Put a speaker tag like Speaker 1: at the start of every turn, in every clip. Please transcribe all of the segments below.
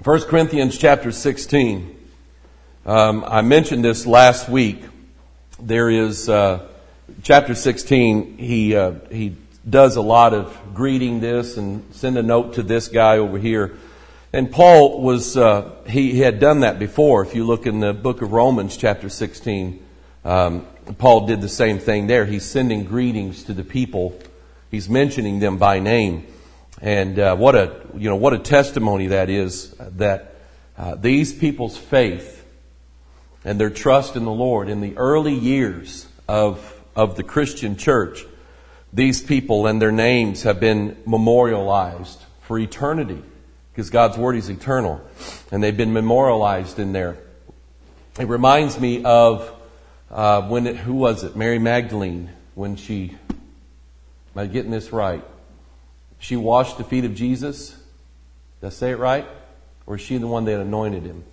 Speaker 1: 1 Corinthians chapter 16. I mentioned this last week. There is chapter 16. He does a lot of greeting this and send a note to this guy over here. And Paul was he had done that before. If you look in the book of Romans chapter 16, Paul did the same thing there. He's sending greetings to the people. He's mentioning them by name. And what a testimony that is, that these people's faith and their trust in the Lord in the early years of the Christian church, these people and their names have been memorialized for eternity, because God's Word is eternal, and they've been memorialized in there. It reminds me of who was it? Mary Magdalene, when am I getting this right? She washed the feet of Jesus. Did I say it right? Or is she the one that anointed him?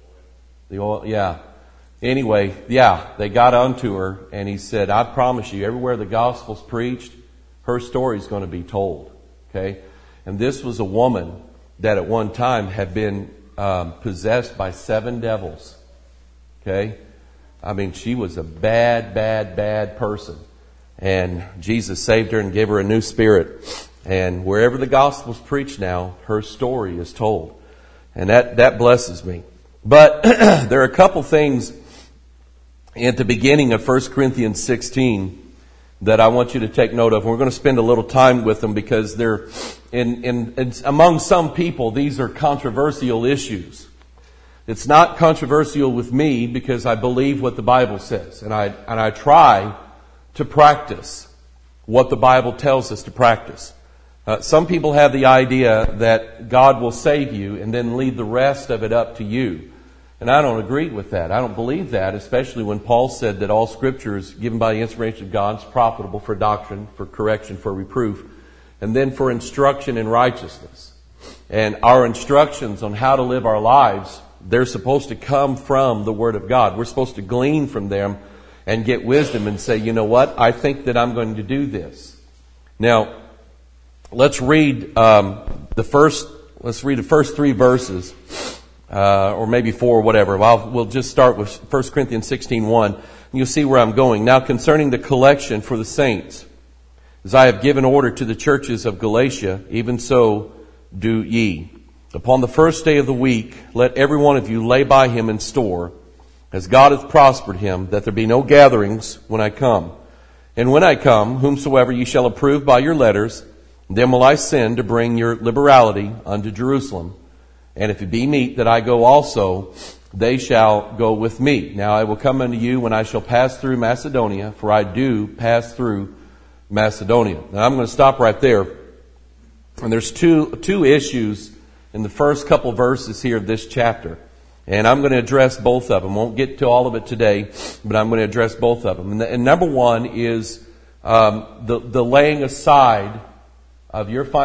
Speaker 1: The oil, yeah. Anyway, yeah, they got onto her, and he said, I promise you, everywhere the gospel's preached, her story's going to be told. Okay? And this was a woman that at one time had been possessed by 7 devils. Okay? I mean, she was a bad person. And Jesus saved her and gave her a new spirit. And wherever the gospel's preached now, her story is told. And that blesses me. But there are a couple things at the beginning of 1 Corinthians 16 that I want you to take note of. We're going to spend a little time with them because they're among some people, these are controversial issues. It's not controversial with me because I believe what the Bible says. And I try to practice what the Bible tells us to practice. Some people have the idea that God will save you and then leave the rest of it up to you. And I don't agree with that. I don't believe that, especially when Paul said that all Scripture is given by the inspiration of God, is profitable for doctrine, for correction, for reproof, and then for instruction in righteousness. And our instructions on how to live our lives, they're supposed to come from the Word of God. We're supposed to glean from them and get wisdom and say, you know what, I think that I'm going to do this. Now, let's read the first 3 verses, or maybe 4, whatever. We'll just start with 1 Corinthians 16:1. You'll see where I'm going. Now concerning the collection for the saints, as I have given order to the churches of Galatia, even so do ye. Upon the first day of the week, let every one of you lay by him in store, as God hath prospered him, that there be no gatherings when I come. And when I come, whomsoever ye shall approve by your letters, then will I send to bring your liberality unto Jerusalem. And if it be meet that I go also, they shall go with me. Now I will come unto you when I shall pass through Macedonia, for I do pass through Macedonia. Now I'm going to stop right there. And there's two issues in the first couple verses here of this chapter. And I'm going to address both of them. Won't get to all of it today, but I'm going to address both of them. And number one is the laying aside of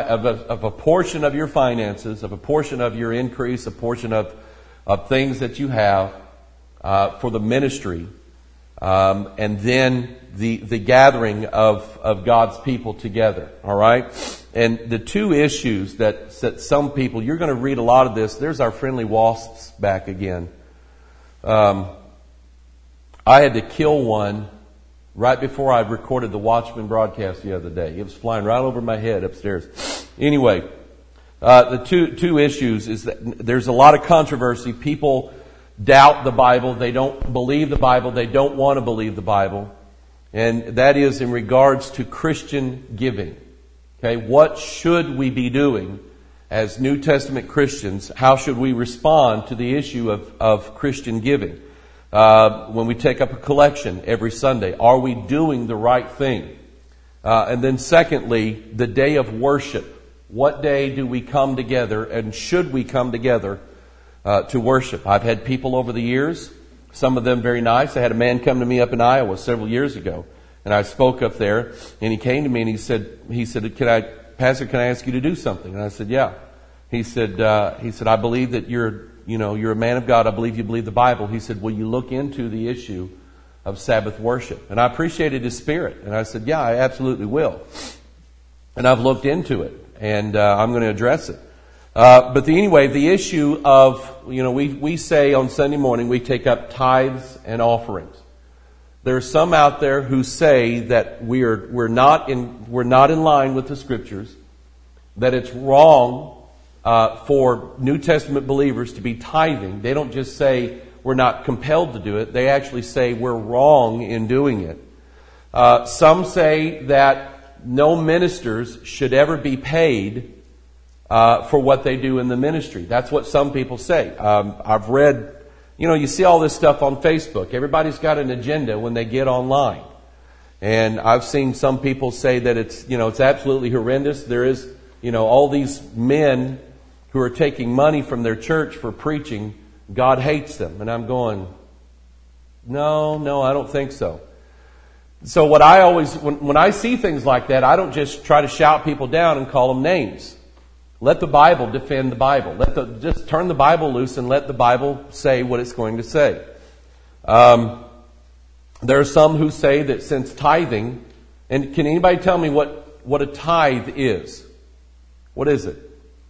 Speaker 1: a portion of your finances, of a portion of your increase, a portion of things that you have for the ministry, and then the gathering of God's people together. All right, and the two issues that some people, you're going to read a lot of this. There's our friendly wasps back again. I had to kill one right before I recorded the Watchman broadcast the other day. It was flying right over my head upstairs. Anyway, the two issues is that there's a lot of controversy. People doubt the Bible. They don't believe the Bible. They don't want to believe the Bible. And that is in regards to Christian giving. Okay, what should we be doing as New Testament Christians? How should we respond to the issue of Christian giving? When we take up a collection every Sunday, are we doing the right thing? And then secondly, the day of worship. What day do we come together, and should we come together to worship? I've had people over the years, some of them very nice. I had a man come to me up in Iowa several years ago, and I spoke up there, and he came to me and he said, Pastor, can I ask you to do something? And I said, yeah. He said, I believe that you're a man of God. I believe you believe the Bible. He said, will you look into the issue of Sabbath worship? And I appreciated his spirit. And I said, yeah, I absolutely will. And I've looked into it, and I'm going to address it. Anyway, the issue of, we say on Sunday morning we take up tithes and offerings. There are some out there who say that we're not in line with the Scriptures, that it's wrong for New Testament believers to be tithing. They don't just say we're not compelled to do it. They actually say we're wrong in doing it. Some say that no ministers should ever be paid for what they do in the ministry. That's what some people say. I've read, you see all this stuff on Facebook. Everybody's got an agenda when they get online. And I've seen some people say that it's absolutely horrendous. There is, all these men who are taking money from their church for preaching, God hates them. And I'm going, no, I don't think so. So what I always, when I see things like that, I don't just try to shout people down and call them names. Let the Bible defend the Bible. Just turn the Bible loose and let the Bible say what it's going to say. There are some who say that since tithing, and can anybody tell me what a tithe is? What is it?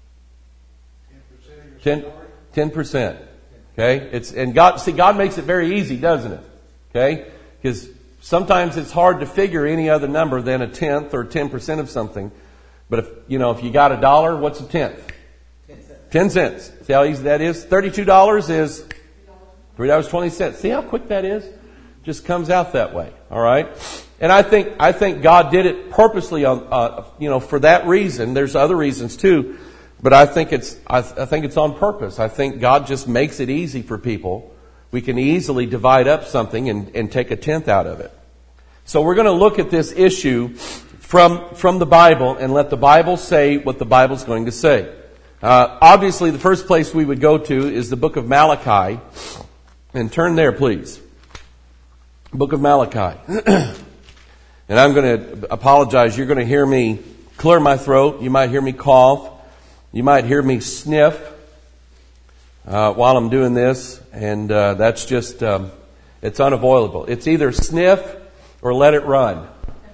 Speaker 1: 10%. Okay? God makes it very easy, doesn't it? Okay? Because sometimes it's hard to figure any other number than a tenth or 10% of something. But if you got $1, what's a tenth? 10 cents. See how easy that is? $32 is $3.20. See how quick that is? Just comes out that way. All right. And I think God did it purposely on for that reason. There's other reasons too, but I think it's on purpose. I think God just makes it easy for people. We can easily divide up something and take a tenth out of it. So we're going to look at this issue from the Bible and let the Bible say what the Bible's going to say. Obviously, the first place we would go to is the book of Malachi. And turn there, please. Book of Malachi. And I'm going to apologize. You're going to hear me clear my throat. You might hear me cough. You might hear me sniff while I'm doing this. And that's just, it's unavoidable. It's either sniff or let it run.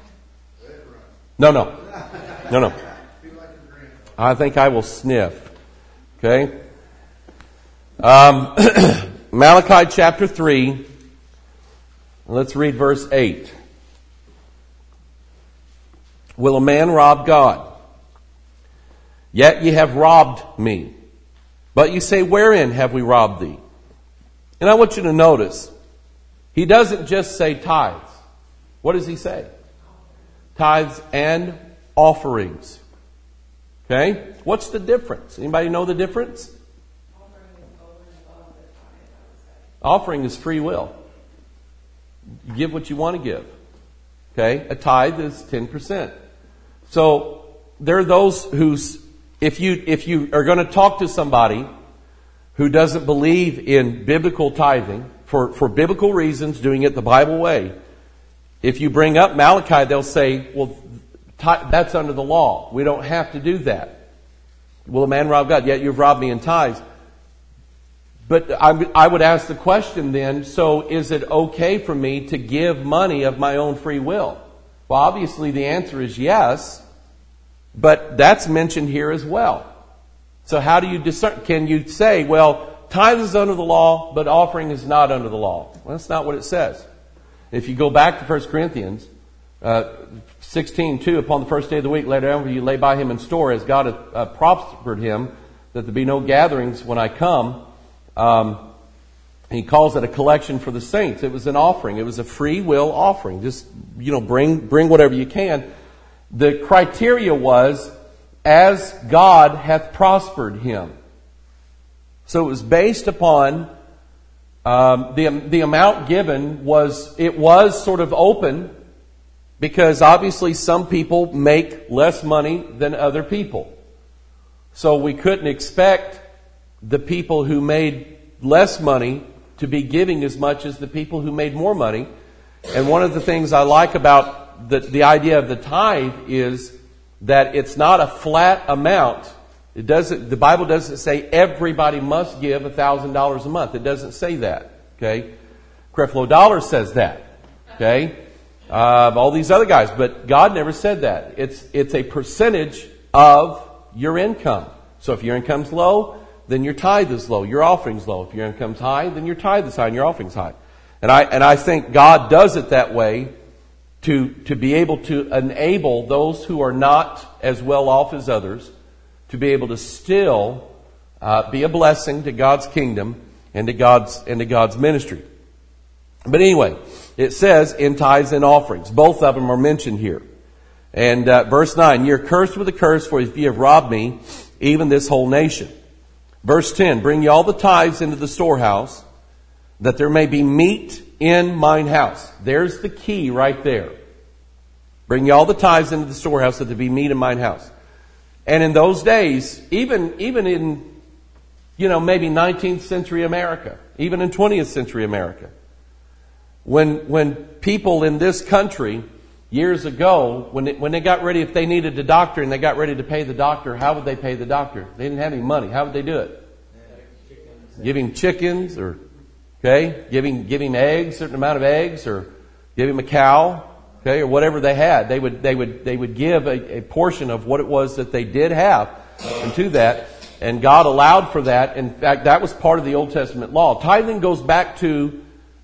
Speaker 1: No. I think I will sniff. Okay? Malachi chapter 3. Let's read verse 8. Will a man rob God? Yet ye have robbed me. But you say, wherein have we robbed thee? And I want you to notice, he doesn't just say tithes. What does he say? Tithes and offerings. Okay? What's the difference? Anybody know the difference? Offering is free will. You give what you want to give. Okay? A tithe is 10%. So there are those if you are going to talk to somebody who doesn't believe in biblical tithing for biblical reasons, doing it the Bible way, if you bring up Malachi, they'll say, well, that's under the law. We don't have to do that. Will a man rob God? Yet you've robbed me in tithes. But I would ask the question then, so is it okay for me to give money of my own free will? Well, obviously the answer is yes, but that's mentioned here as well. So how do you discern? Can you say, well, tithe is under the law, but offering is not under the law? Well, that's not what it says. If you go back to 1 Corinthians 16:2, upon the first day of the week, let every you lay by him in store, as God hath prospered him, that there be no gatherings when I come. He calls it a collection for the saints. It was an offering. It was a free will offering. Just, bring whatever you can. The criteria was, as God hath prospered him. So it was based upon the amount given was sort of open, because obviously some people make less money than other people. So we couldn't expect the people who made less money to be giving as much as the people who made more money. And one of the things I like about the idea of the tithe is that it's not a flat amount. The Bible doesn't say everybody must give $1,000 a month. It doesn't say that. Okay? Creflo Dollar says that. Okay? All these other guys, but God never said that. It's a percentage of your income. So if your income's low, then your tithe is low, your offering's low. If your income's high, then your tithe is high and your offering's high. And I think God does it that way to be able to enable those who are not as well off as others to be able to still be a blessing to God's kingdom and to God's ministry. But anyway, it says in tithes and offerings. Both of them are mentioned here. And verse 9, "Ye are cursed with a curse, for if ye have robbed me, even this whole nation." Verse 10, "Bring ye all the tithes into the storehouse, that there may be meat in mine house." There's the key right there. Bring ye all the tithes into the storehouse, that there be meat in mine house. And in those days, even in, maybe 19th century America, even in 20th century America, when people in this country years ago, when they got ready, if they needed a doctor and they got ready to pay the doctor, how would they pay the doctor? They didn't have any money. How would they do it? Give him chickens, or give him eggs, a certain amount of eggs, or give him a cow, or whatever they had. They would give a portion of what it was that they did have into that, and God allowed for that. In fact, that was part of the Old Testament law. Tithing goes back to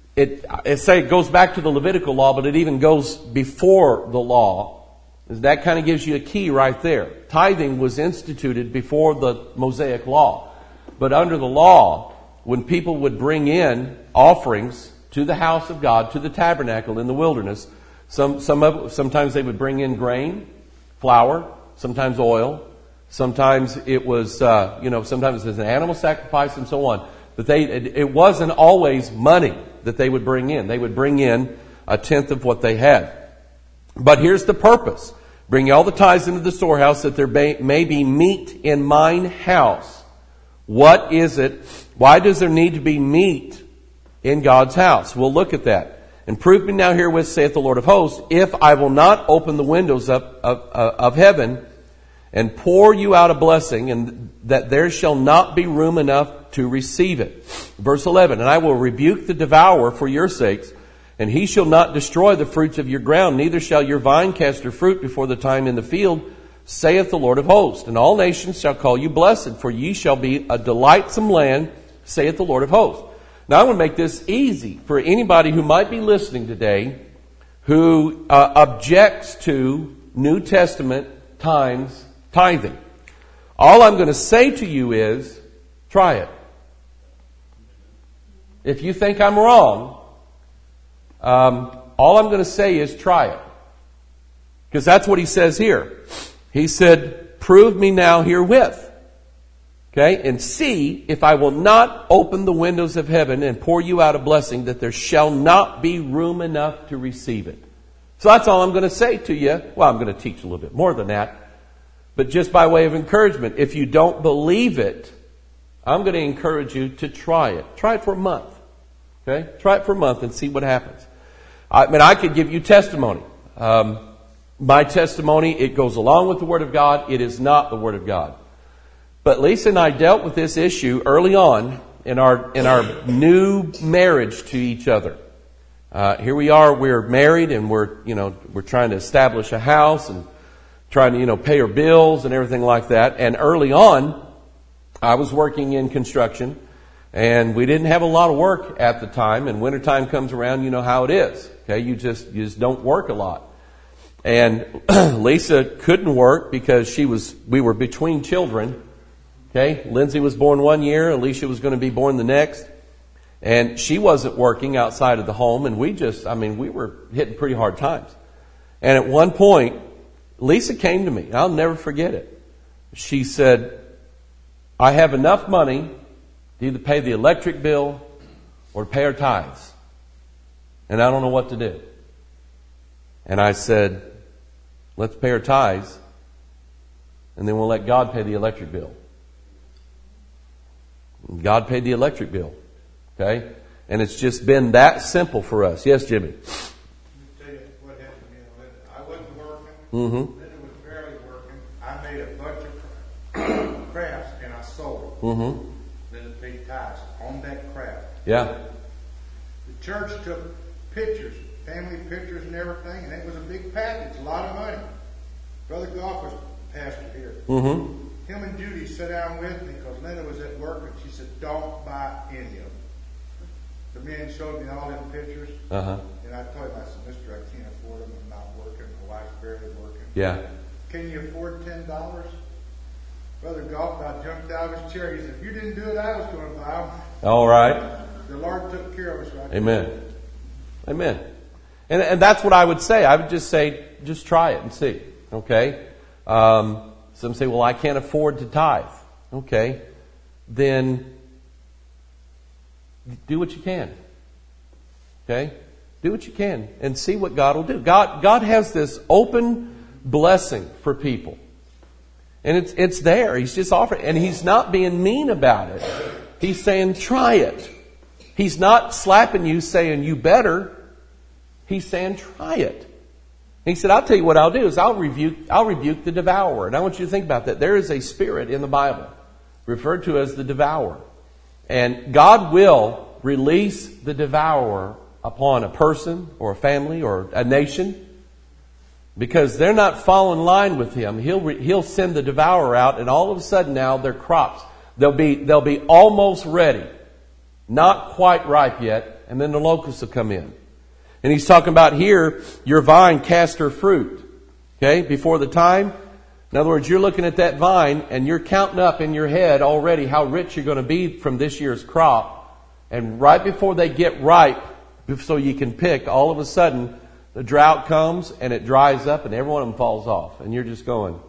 Speaker 1: it goes back to the Levitical law, but it even goes before the law. That kind of gives you a key right there. Tithing was instituted before the Mosaic law. But under the law, when people would bring in offerings to the house of God, to the tabernacle in the wilderness, sometimes they would bring in grain, flour, sometimes oil, sometimes it was, sometimes it was an animal sacrifice and so on. But it wasn't always money that they would bring in. They would bring in a tenth of what they had. But here's the purpose. "Bring all the tithes into the storehouse, that there may be meat in mine house." What is it? Why does there need to be meat in God's house? We'll look at that. "And prove me now herewith, saith the Lord of hosts, if I will not open the windows of heaven and pour you out a blessing, and that there shall not be room enough to receive it." Verse 11, "And I will rebuke the devourer for your sakes, and he shall not destroy the fruits of your ground, neither shall your vine cast her fruit before the time in the field, saith the Lord of hosts. And all nations shall call you blessed, for ye shall be a delightsome land, saith the Lord of hosts." Now I want to make this easy for anybody who might be listening today who objects to New Testament times tithing. All I'm going to say to you is, try it. If you think I'm wrong, all I'm going to say is try it. Because that's what he says here. He said, "Prove me now herewith. And see if I will not open the windows of heaven and pour you out a blessing, that there shall not be room enough to receive it." So that's all I'm going to say to you. Well, I'm going to teach a little bit more than that. But just by way of encouragement, if you don't believe it, I'm going to encourage you to try it. Try it for a month. Try it for a month and see what happens. I could give you testimony. My testimony, it goes along with the Word of God. It is not the Word of God. But Lisa and I dealt with this issue early on in our new marriage to each other. Here we are, we're married, and we're trying to establish a house and trying to, pay our bills and everything like that. And early on, I was working in construction, and we didn't have a lot of work at the time. And wintertime comes around, you know how it is. You just don't work a lot. And Lisa couldn't work because we were between children. Lindsay was born one year, Alicia was going to be born the next. And she wasn't working outside of the home, and we were hitting pretty hard times. And at one point, Lisa came to me. I'll never forget it. She said, "I have enough money to either pay the electric bill or pay our tithes. And I don't know what to do." And I said, "Let's pay our tithes, and then we'll let God pay the electric bill." And God paid the electric bill. And it's just been that simple for us. Yes, Jimmy?
Speaker 2: Let me tell you what happened to me. I wasn't working. Linda was barely working. I made a bunch of crafts and I sold them. Linda paid tithes on that craft.
Speaker 1: Yeah.
Speaker 2: The church took pictures, family pictures and everything, and it was a big package, a lot of money. Brother Goff was pastor here. him and Judy sat down with me because Linda was at work, and she said, "Don't buy any of them." The men showed me all them pictures, and I told him, I said, "Mister, I can't afford them. I'm not working. My wife's barely working."
Speaker 1: Yeah.
Speaker 2: "Can you afford $10? Brother Goff about jumped out of his chair. He said, "If you didn't do it, I was going to buy them."
Speaker 1: All right.
Speaker 2: The Lord took care of us right
Speaker 1: Amen.
Speaker 2: there.
Speaker 1: Amen. And that's what I would say. I would just say, just try it and see. Okay? Some say, well, I can't afford to tithe. Okay. Then do what you can. Okay? Do what you can and see what God will do. God has this open blessing for people. And it's there. He's just offering. And He's not being mean about it. He's saying, try it. He's not slapping you saying, you better. He's saying, try it. He said, I'll tell you what I'll do is I'll rebuke the devourer. And I want you to think about that. There is a spirit in the Bible referred to as the devourer. And God will release the devourer upon a person or a family or a nation. Because they're not following line with Him. He'll send the devourer out, and all of a sudden now their crops, they'll be almost ready. Not quite ripe yet, and then the locusts will come in. And He's talking about here, your vine cast her fruit. Okay, before the time. In other words, you're looking at that vine, and you're counting up in your head already how rich you're going to be from this year's crop. And right before they get ripe, so you can pick, all of a sudden, the drought comes and it dries up and every one of them falls off. And you're just going,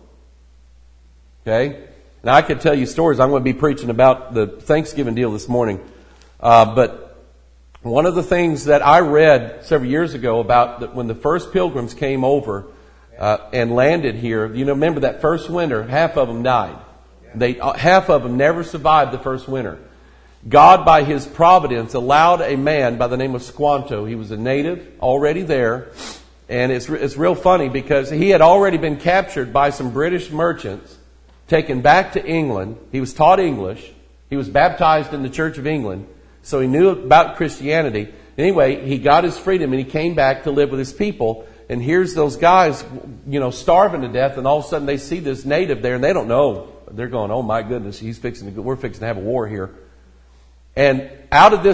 Speaker 1: okay? Now I could tell you stories. I'm going to be preaching about the Thanksgiving deal this morning. But one of the things that I read several years ago about that when the first pilgrims came over and landed here, you know, remember that first winter, half of them died. Half of them never survived the first winter. God, by His providence, allowed a man by the name of Squanto. He was a native already there. And it's real funny because he had already been captured by some British merchants, taken back to England. He was taught English. He was baptized in the Church of England. So he knew about Christianity. Anyway, he got his freedom and he came back to live with his people. And here's those guys, you know, starving to death. And all of a sudden they see this native there and they don't know. They're going, oh my goodness, we're fixing to have a war here. And out of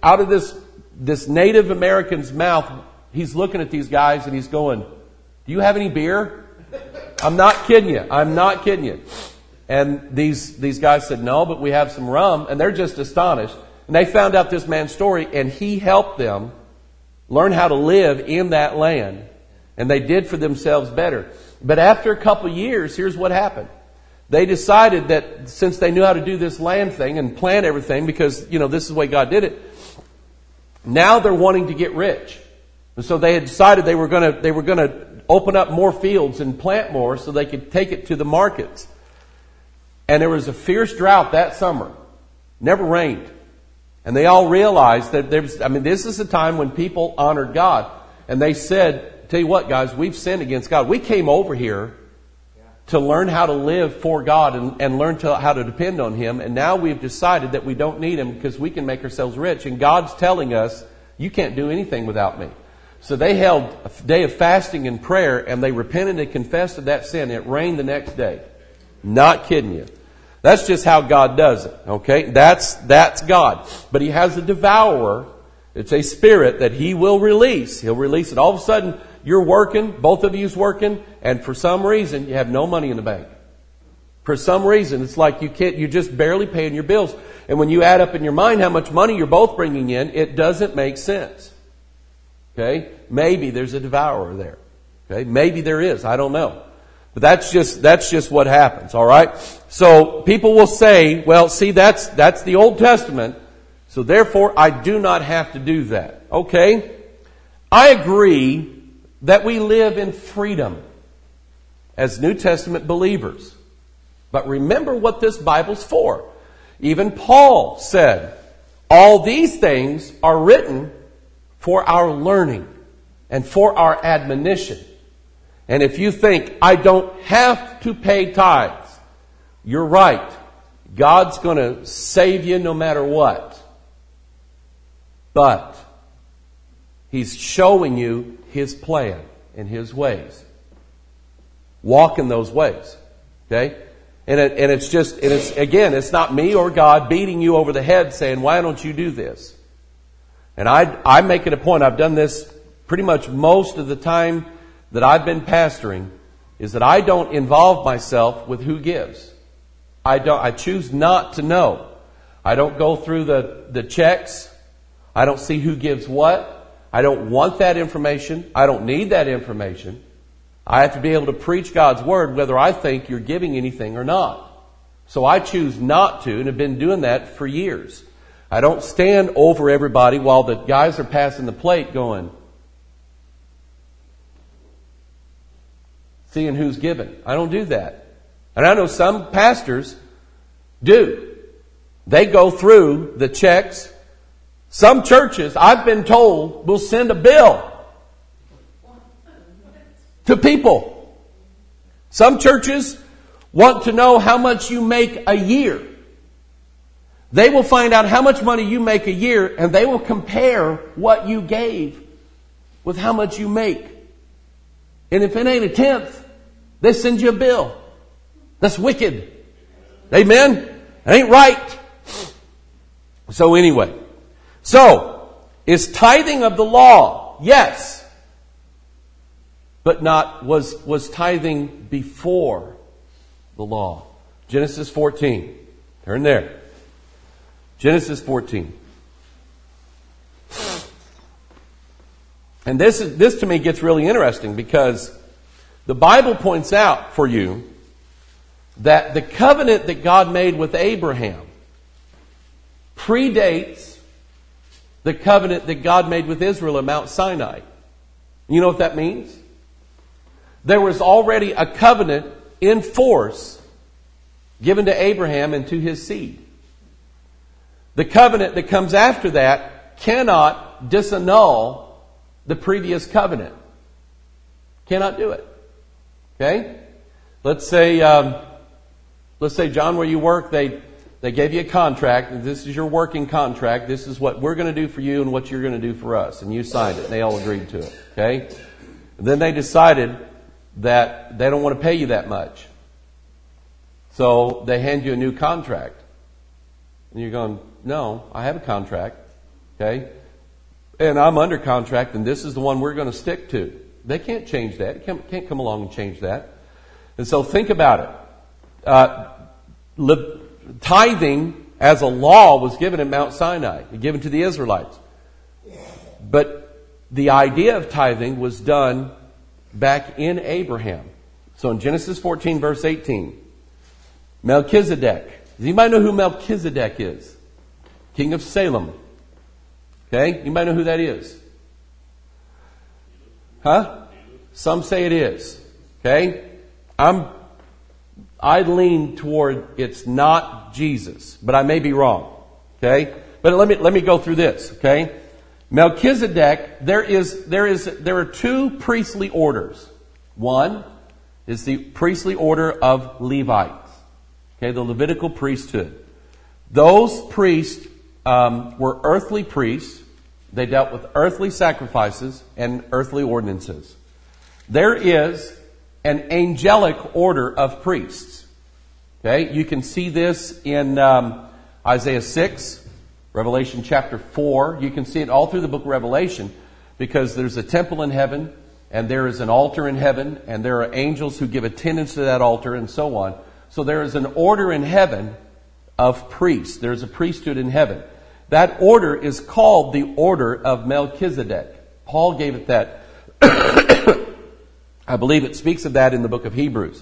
Speaker 1: this Native American's mouth, he's looking at these guys and he's going, do you have any beer? I'm not kidding you. And these guys said, no, but we have some rum. And they're just astonished. And they found out this man's story and he helped them learn how to live in that land. And they did for themselves better. But after a couple of years, here's what happened. They decided that since they knew how to do this land thing and plant everything, because, you know, this is the way God did it, now they're wanting to get rich. And so they had decided they were going to open up more fields and plant more so they could take it to the markets. And there was a fierce drought that summer. Never rained. And they all realized that this is a time when people honored God. And they said, tell you what, guys, we've sinned against God. We came over here to learn how to live for God and learn how to depend on Him. And now we've decided that we don't need Him because we can make ourselves rich. And God's telling us, you can't do anything without me. So they held a day of fasting and prayer and they repented and confessed of that sin. It rained the next day. Not kidding you. That's just how God does it. Okay? That's God. But He has a devourer. It's a spirit that He will release. He'll release it. All of a sudden, you're working, both of you's working, and for some reason, you have no money in the bank. For some reason, it's like you're just barely paying your bills. And when you add up in your mind how much money you're both bringing in, it doesn't make sense. Okay? Maybe there's a devourer there. Okay? Maybe there is. I don't know. But that's just what happens. All right? So people will say, well, see, that's the Old Testament. So therefore, I do not have to do that. Okay? I agree that we live in freedom as New Testament believers. But remember what this Bible's for. Even Paul said, all these things are written for our learning and for our admonition. And if you think, I don't have to pay tithes, you're right. God's going to save you no matter what. But He's showing you His plan and His ways. Walk in those ways. Okay? And it's not me or God beating you over the head saying, why don't you do this? And I make it a point, I've done this pretty much most of the time that I've been pastoring, is that I don't involve myself with who gives. I choose not to know. I don't go through the checks. I don't see who gives what. I don't want that information. I don't need that information. I have to be able to preach God's Word whether I think you're giving anything or not. So I choose not to, and have been doing that for years. I don't stand over everybody while the guys are passing the plate going, seeing who's giving. I don't do that. And I know some pastors do. They go through the checks. Some churches, I've been told, will send a bill to people. Some churches want to know how much you make a year. They will find out how much money you make a year, and they will compare what you gave with how much you make. And if it ain't a tenth, they send you a bill. That's wicked. Amen? It ain't right. So anyway. So, is tithing of the law? Yes. But was tithing before the law? Genesis 14. Turn there. Genesis 14. And this to me gets really interesting because the Bible points out for you that the covenant that God made with Abraham predates the covenant that God made with Israel at Mount Sinai. You know what that means? There was already a covenant in force given to Abraham and to his seed. The covenant that comes after that cannot disannul the previous covenant. Cannot do it. Okay? Let's say, John, where you work, they gave you a contract, and this is your working contract. This is what we're going to do for you and what you're going to do for us. And you signed it, and they all agreed to it. Okay? And then they decided that they don't want to pay you that much. So they hand you a new contract. And you're going, no, I have a contract. Okay? And I'm under contract, and this is the one we're going to stick to. They can't change that. Can't come along and change that. And so think about it. Tithing as a law was given at Mount Sinai, given to the Israelites. But the idea of tithing was done back in Abraham. So in Genesis 14 verse 18, Melchizedek. Does anybody know who Melchizedek is? King of Salem. Okay? Anybody know who that is? Huh? Some say it is. Okay? I lean toward it's not Jesus, but I may be wrong. Okay? But let me go through this. Okay? Melchizedek, there are two priestly orders. One is the priestly order of Levites. Okay, the Levitical priesthood. Those priests were earthly priests. They dealt with earthly sacrifices and earthly ordinances. There is an angelic order of priests. Okay, you can see this in Isaiah 6, Revelation chapter 4. You can see it all through the book of Revelation because there's a temple in heaven and there is an altar in heaven and there are angels who give attendance to that altar and so on. So there is an order in heaven of priests. There's a priesthood in heaven. That order is called the order of Melchizedek. Paul gave it that. I believe it speaks of that in the book of Hebrews.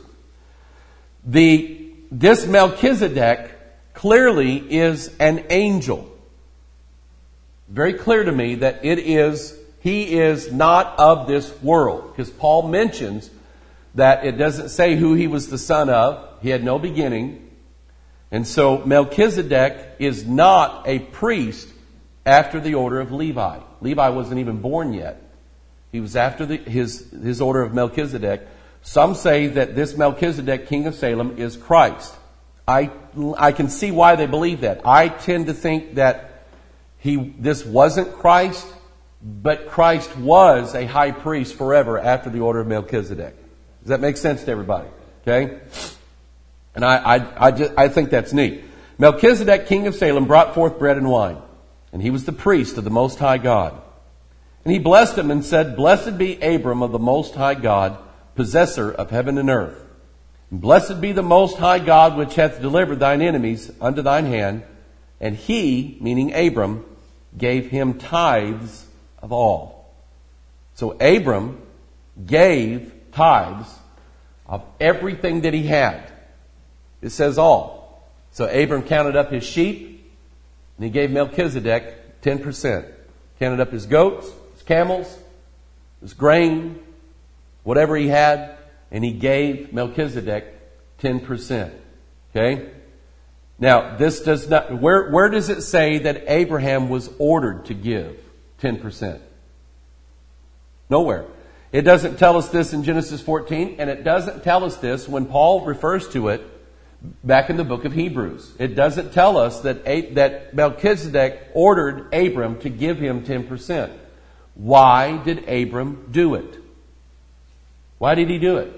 Speaker 1: This Melchizedek clearly is an angel. Very clear to me that he is not of this world. Because Paul mentions that it doesn't say who he was the son of. He had no beginning. And so Melchizedek is not a priest after the order of Levi. Levi wasn't even born yet. He was after his order of Melchizedek. Some say that this Melchizedek, king of Salem, is Christ. I can see why they believe that. I tend to think that this wasn't Christ, but Christ was a high priest forever after the order of Melchizedek. Does that make sense to everybody? Okay? And I think that's neat. Melchizedek, king of Salem, brought forth bread and wine, and he was the priest of the Most High God. And he blessed him and said, Blessed be Abram of the Most High God, possessor of heaven and earth. And blessed be the Most High God, which hath delivered thine enemies unto thine hand. And he, meaning Abram, gave him tithes of all. So Abram gave tithes of everything that he had. It says all. So Abram counted up his sheep, and he gave Melchizedek 10%. Counted up his goats, his camels, his grain, whatever he had, and he gave Melchizedek 10%. Okay? Now, this does not, where does it say that Abraham was ordered to give 10%? Nowhere. It doesn't tell us this in Genesis 14, and it doesn't tell us this when Paul refers to it back in the book of Hebrews. It doesn't tell us that Melchizedek ordered Abram to give him 10%. Why did Abram do it? Why did he do it?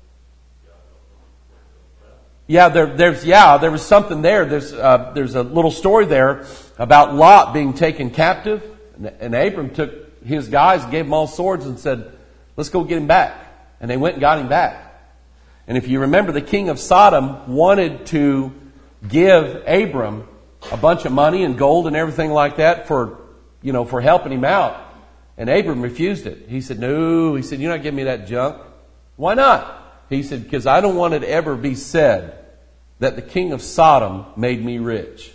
Speaker 1: Yeah, there was something there. There's a little story there about Lot being taken captive, and Abram took his guys and gave them all swords and said, let's go get him back. And they went and got him back. And if you remember, the king of Sodom wanted to give Abram a bunch of money and gold and everything like that for helping him out. And Abram refused it. He said, no. He said, you're not giving me that junk. Why not? He said, because I don't want it to ever be said that the king of Sodom made me rich.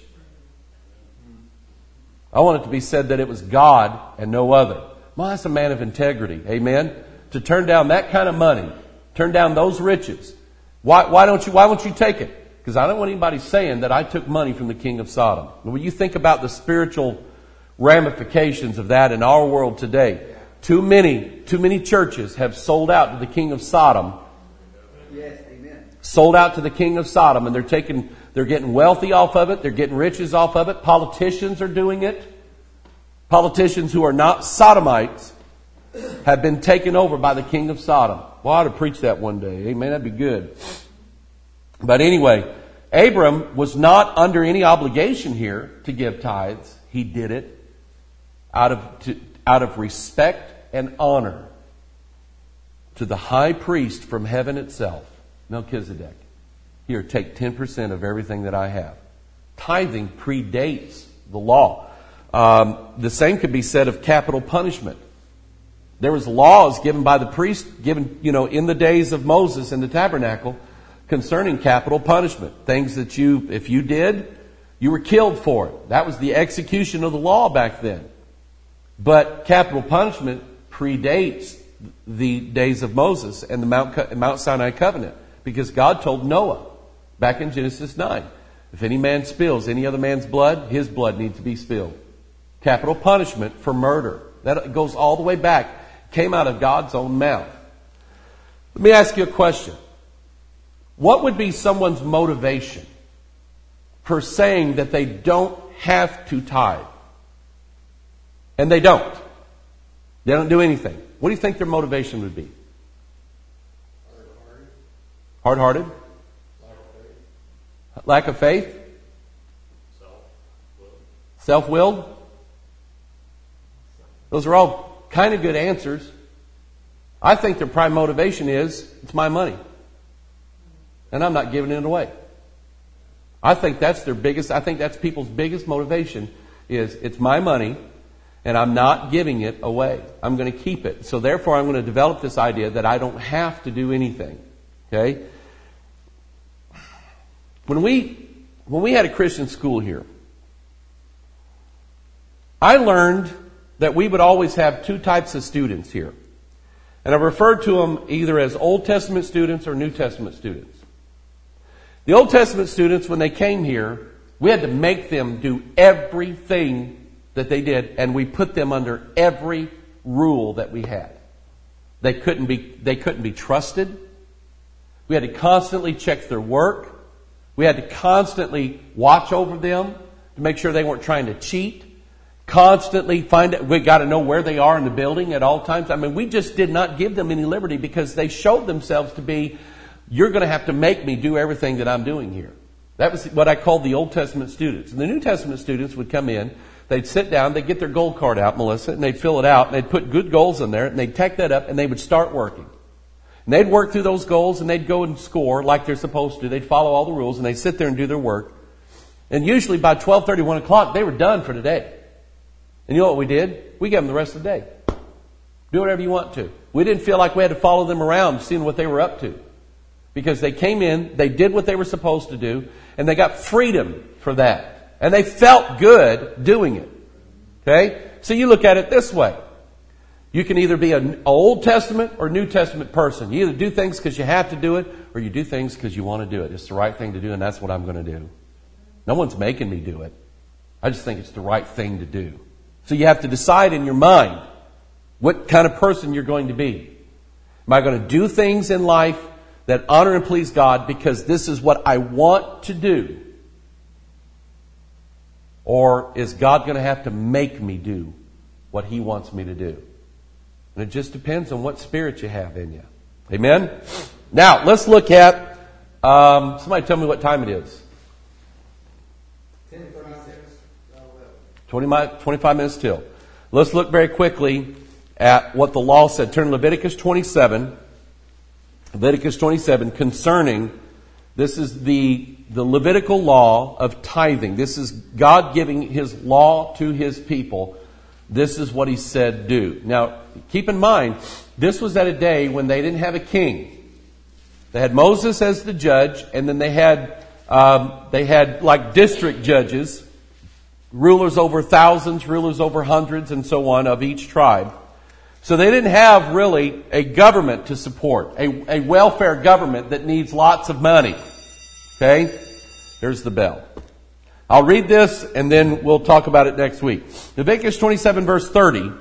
Speaker 1: I want it to be said that it was God and no other. Well, that's a man of integrity. Amen. To turn down that kind of money, turn down those riches. Why won't you take it? Because I don't want anybody saying that I took money from the king of Sodom. When you think about the spiritual ramifications of that in our world today, too many churches have sold out to the king of Sodom.
Speaker 3: Yes, amen.
Speaker 1: Sold out to the king of Sodom, and they're getting wealthy off of it. They're getting riches off of it. Politicians are doing it. Politicians who are not Sodomites have been taken over by the king of Sodom. Well, I ought to preach that one day. Amen. That'd be good. But anyway, Abram was not under any obligation here to give tithes. He did it out of respect and honor to the high priest from heaven itself, Melchizedek. Here, take 10% of everything that I have. Tithing predates the law. The same could be said of capital punishment. There was laws given by the priest, in the days of Moses in the tabernacle, concerning capital punishment. Things that if you did, you were killed for it. That was the execution of the law back then. But capital punishment predates the days of Moses and the Mount Sinai covenant, because God told Noah back in Genesis 9, if any man spills any other man's blood, his blood needs to be spilled. Capital punishment for murder. That goes all the way back. Came out of God's own mouth. Let me ask you a question. What would be someone's motivation for saying that they don't have to tithe? And they don't. They don't do anything. What do you think their motivation would be? Hard-hearted? Lack of faith? Self-willed? Those are all kind of good answers. I think their prime motivation is, it's my money. And I'm not giving it away. I think that's people's biggest motivation is, it's my money and I'm not giving it away. I'm going to keep it. So therefore I'm going to develop this idea that I don't have to do anything. Okay? When we had a Christian school here, I learned that we would always have two types of students here. And I referred to them either as Old Testament students or New Testament students. The Old Testament students, when they came here, we had to make them do everything that they did, and we put them under every rule that we had. They couldn't be trusted. We had to constantly check their work. We had to constantly watch over them to make sure they weren't trying to cheat. Constantly we got to know where they are in the building at all times. I mean, we just did not give them any liberty because they showed themselves to be you're going to have to make me do everything that I'm doing here. That was what I called the Old Testament students. And the New Testament students would come in, they'd sit down, they'd get their goal card out, Melissa, and they'd fill it out, and they'd put good goals in there, and they'd tack that up, and they would start working. And they'd work through those goals, and they'd go and score like they're supposed to. They'd follow all the rules, and they'd sit there and do their work. And usually by 12:30, 1 o'clock, they were done for today. And you know what we did? We gave them the rest of the day. Do whatever you want to. We didn't feel like we had to follow them around, seeing what they were up to. Because they came in, they did what they were supposed to do, and they got freedom for that. And they felt good doing it. Okay? So you look at it this way. You can either be an Old Testament or New Testament person. You either do things because you have to do it, or you do things because you want to do it. It's the right thing to do, and that's what I'm going to do. No one's making me do it. I just think it's the right thing to do. So you have to decide in your mind what kind of person you're going to be. Am I going to do things in life that honor and please God because this is what I want to do? Or is God going to have to make me do what He wants me to do? And it just depends on what spirit you have in you. Amen? Now, let's look at, somebody tell me what time it is. 25 minutes till. Let's look very quickly at what the law said. Turn to Leviticus 27. Leviticus 27 concerning, this is the Levitical law of tithing. This is God giving His law to His people. This is what He said do. Now, keep in mind, this was at a day when they didn't have a king. They had Moses as the judge, and then they had like district judges, rulers over thousands, rulers over hundreds, and so on of each tribe. So they didn't have really a government to support, a welfare government that needs lots of money. Okay? There's the bell. I'll read this and then we'll talk about it next week. Leviticus 27 verse 30.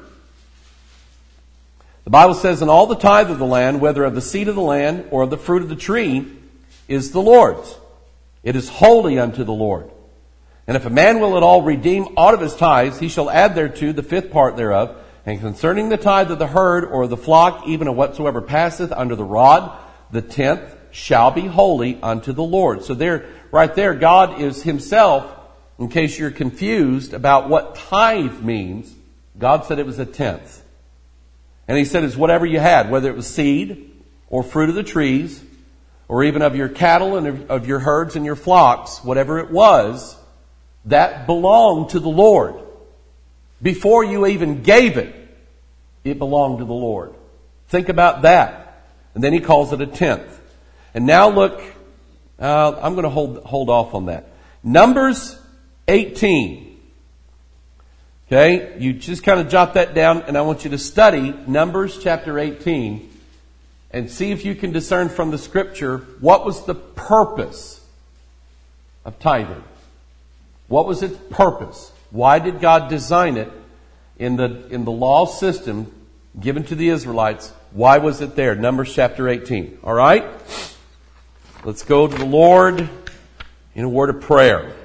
Speaker 1: The Bible says, "And all the tithe of the land, whether of the seed of the land or of the fruit of the tree, is the Lord's. It is holy unto the Lord. And if a man will at all redeem aught of his tithes, he shall add thereto the fifth part thereof. And concerning the tithe of the herd or the flock, even of whatsoever passeth under the rod, the 10th shall be holy unto the Lord." So there, right there, God is Himself, in case you're confused about what tithe means, God said it was a 10th. And He said it's whatever you had, whether it was seed or fruit of the trees, or even of your cattle and of your herds and your flocks, whatever it was, that belonged to the Lord. Before you even gave it, it belonged to the Lord. Think about that. And then He calls it a 10th. And now look, I'm going to hold off on that. Numbers 18. Okay, you just kind of jot that down, and I want you to study Numbers chapter 18 and see if you can discern from the Scripture what was the purpose of tithing. What was its purpose? Why did God design it in the law system given to the Israelites? Why was it there? Numbers chapter 18. All right? Let's go to the Lord in a word of prayer.